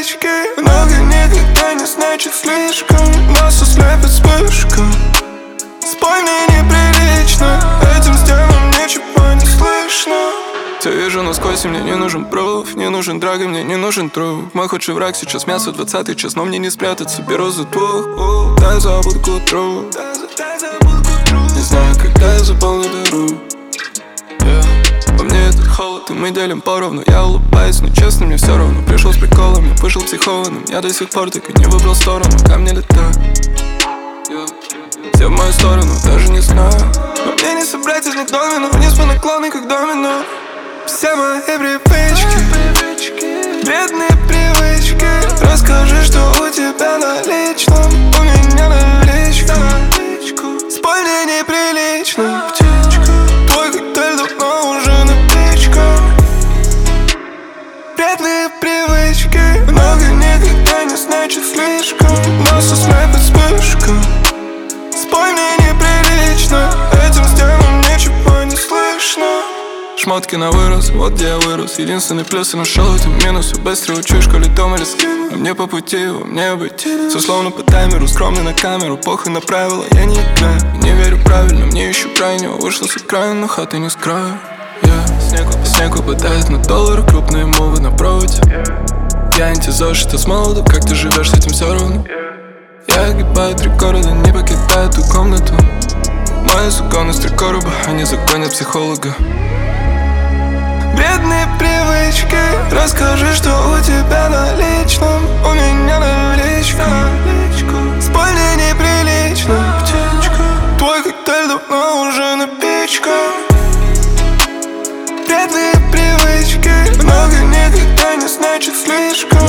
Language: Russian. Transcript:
привычки. Много никогда не значит слишком. Нас ослепит вспышка. Спой мне неприлично. Этим стенам ничего не слышно. Все вижу насквозь, и мне не нужен пруф. Не нужен драг, и мне не нужен труп. Мой худший враг сейчас мясо 20-й час, но мне не спрятаться, беру за двух. Дай забуду к утру. Не знаю, когда я заполню дыру. По мне этот холод, и мы делим поровну. Я улыбаюсь, но честно, мне все равно. Пришел с приколами, вышел психованным. Я до сих пор так и не выбрал сторону. Камни летают, все в мою сторону, даже не знаю. Но мне не собрать из них домино. Вниз по наклону, как домино. Все мои привычки, бедные привычки. Расскажи, что у тебя на личном. У меня наличка. Спой мне неприлично. Твой коктейль давно уже напичка. Бедные привычки. Много никогда не значит слишком. Нас ослепит вспышка. Спой мне неприлично. Этим стенам ничего не слышно. Шмотки на вырос, вот где я вырос. Единственный плюс я нашел, это минус. Быстро учусь, школе дом или скину. А мне по пути, его мне обойти. Все словно по таймеру, скромный на камеру. Похуй на правила, я не играю. Не верю правильно, мне еще крайнего. Вышла с экрана, но хаты не скрою. Снег выпадает на доллары, крупные мувы на проводе. Я антизошита с молоду, как ты живешь, с этим все равно. Я огибаю 3 города, не покидаю эту комнату. Мои законы с 3 короба, они загонят психолога. Бедные привычки. Расскажи, что у тебя на личном. У меня наличка. Спой мне неприлично. Твой коктейль давно уже напичка. Бедные привычки. Много никогда не значит слишком.